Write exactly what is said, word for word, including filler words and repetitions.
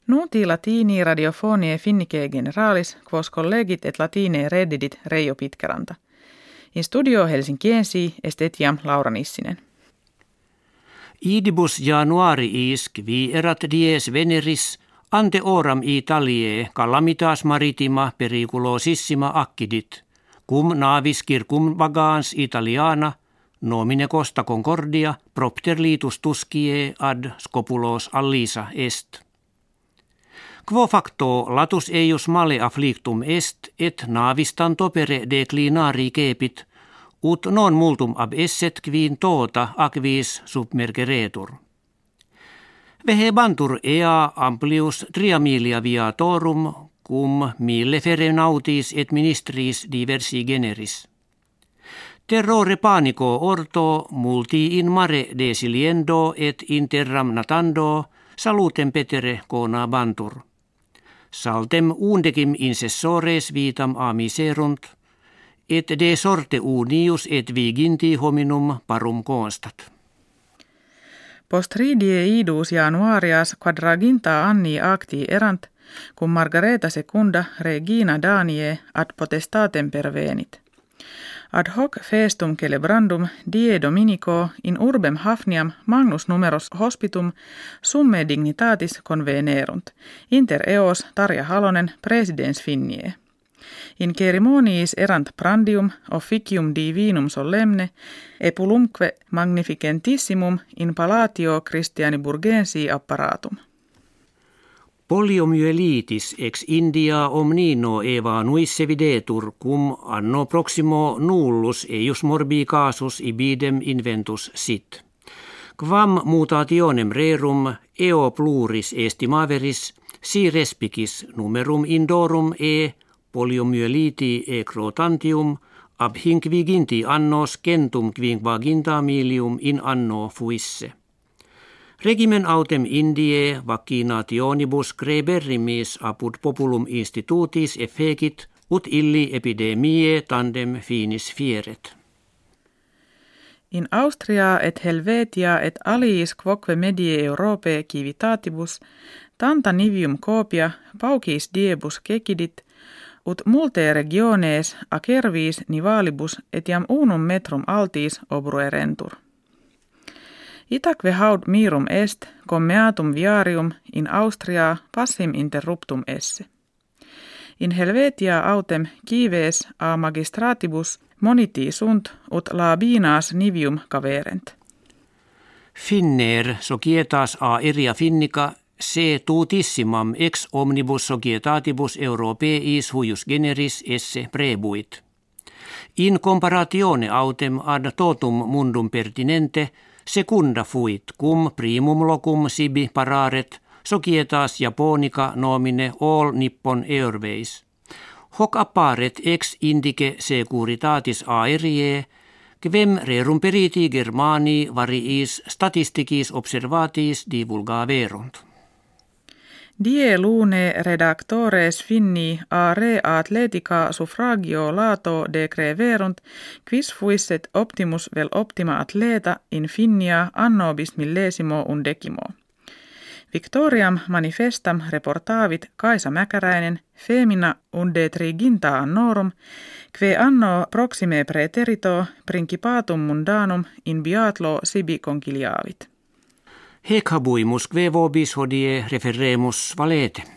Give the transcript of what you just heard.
Nuti latini radiofonie finnike generalis, quos collegit et latine reddidit Reijo Pitkeranta. In studio Helsinkiensi est etiam Laura Nissinen. Idibus januariis vi erat dies veneris ante oram Italiae calamitas maritima periculosissima accidit, cum navis circum vagans Italiana nomine Costa Concordia propter litus tusciae ad scopulos allisa est. Quo facto latus eius male afflictum est, et navis tanto pere declinari cepit, ut non multum ab esset quin tota aquis submergeretur. Vehebantur ea amplius triamilia viatorum, cum mille ferenautis et ministris diversi generis. Terrore panico orto multi in mare desiliendo et in terram natando salutem petere cona bantur. Saltem undecim incessores vitam amiserunt, et de sorte unius et viginti hominum parum constat. Post ridie idus januarias quadraginta anni acti erant, cum Margareta secunda regina Daniae ad potestatem pervenit. Ad hoc festum celebrandum die Dominico in urbem Hafniam magnus numeros hospitum summe dignitatis convenerunt, inter eos Tarja Halonen presidens Finniae. In ceremoniis erant prandium officium divinum solemne epulumque magnificentissimum in palatio Christianiburgensi apparatum. Poliomyelitis ex India omnino eva nuisse videtur cum anno proximo nullus eius morbi casus ibidem inventus sit. Quam mutationem rerum eo pluris estimaveris si respicis numerum indorum e poliomyeliti e crotantium ab hinc viginti annos centum quinquaginta milium in anno fuisse. Regimen autem Indiae vaccinationibus creberrimis apud populum institutis effecit ut illi epidemiae tandem finis fieret. In Austria et Helvetia et aliis quoque medie Europae civitatibus tanta nivium copia paucis diebus cecidit ut multe regiones acervis nivalibus etiam unum metrum altis obruerentur. Itaque haud mirum est commeatum viarium in Austria passim interruptum esse. In Helvetia autem cives a magistratibus moniti sunt ut labinas nivium caverent. Finner societas a iria finnica se tutissimam ex omnibus societatibus Europeis huius generis esse prebuit. In comparatione autem ad totum mundum pertinente secunda fuit cum primum locum sibi pararet societas Japonica nomine all Nippon Airways. Hoc apparet ex indice securitatis aeriae, quem rerum periti Germani variis statisticis observatis divulgaverunt. Die lune redactores Finni a re atletica suffragio lato decreverunt, quis fuisset optimus vel optima atleta in Finnia anno bis millesimo undecimo. Victoriam manifestam reportavit Kaisa Mäkäräinen femina unde triginta annorum, que anno proxime praeterito principatum mundanum in biatlo sibi conciliavit. Hec habuimus quae vobis hodie referemus valete.